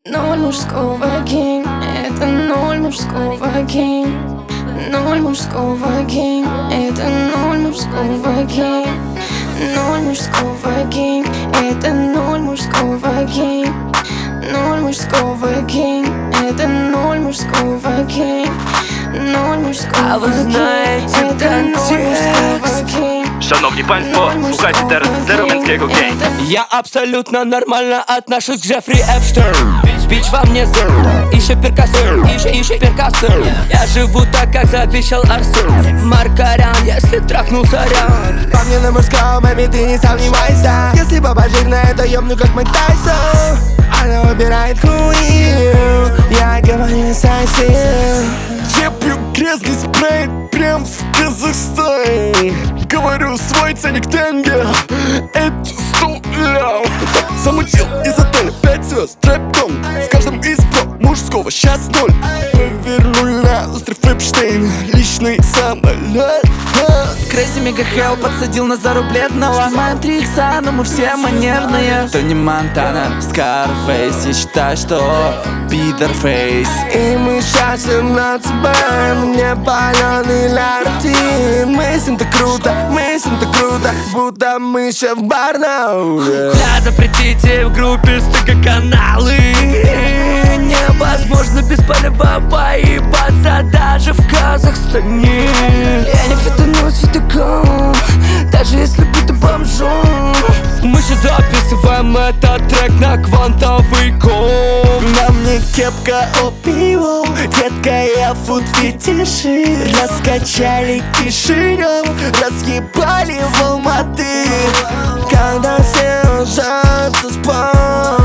Ноль мужского гейм, это ноль мужского гейм. Ноль мужского гейм, это ноль мужского гейм. Ноль мужского гейм, это ноль мужского гейм. Ноль мужского гейм, это ноль мужского гейм. Ноль мужского гейм, это ноль мужского гейм. Szanowni Państwo, słuchajcie teraz Zero-Męskiego Game. Я абсолютно нормально отношусь к Джеффри Эпштейн. Бич во мне зэр, ищи перкассер, ищи перкассер. Я живу так, как завещал Арсен Маркарян, если трахнул сорян. По мне на мужском, baby, ты не сомневайся. Если баба жирная, то ёбну как Майк Тайсон. Она убирает хуйню, я говорю сосед. Я пью грязный спрей прям в Казахстане. Говорю, свой ценник тенге, это 100 ляв. Замутил из отеля 5 звезд, трэп-дом. В каждом из про мужского сейчас 0. Повернули на остров Эпштейн, личный самолет. Crazy Mega Hell подсадил на зарублетного. Снимаем 3 икса, но мы все манерные. Тони Монтана, Скарфейс. Я считаю, что пидорфейс. И мы сейчас 17 бэм, мне палёный ляртин. Мы с ним так круто, мы с ним так круто, будто мы еще в Барнауле. Бля, запретите в группе стыка-каналы. Невозможно без палева поебаться даже в Казахстане. Я не фитонусь фитоком, даже если будто бомжом. Мы же записываем этот трек на квантовый ком. На мне кепка опио, детка, я фуд-фетиши. Раскачали Кишинев, разъебали в Алматы. Когда все ложатся спать,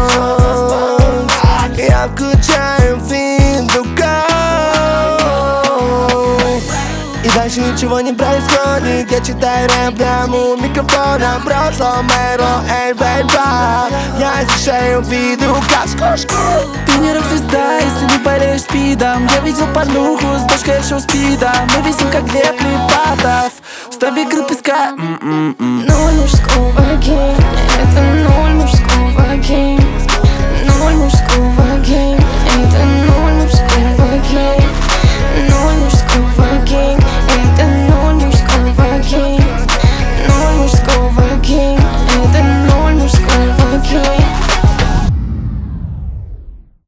я включаю видеокал. И дальше ничего не происходит. Я читаю рэп прямо у микрофона. Просто мэро, эй, бэйба. Я изучаю видеокал. Ты не рок-звезда, если не болеешь спидом. Я видел порнуху с дочкой еще спида. Мы висим как Глеб Липатов. С тобой игры песка. Ноль мужского гейм, это ноль мужского гейм. Ноль мужского гейм, это ноль мужского гейм.